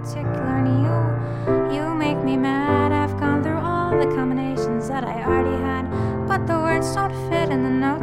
particularly you. You make me mad. I've gone through all the combinations that I already had, but the words don't fit in the notes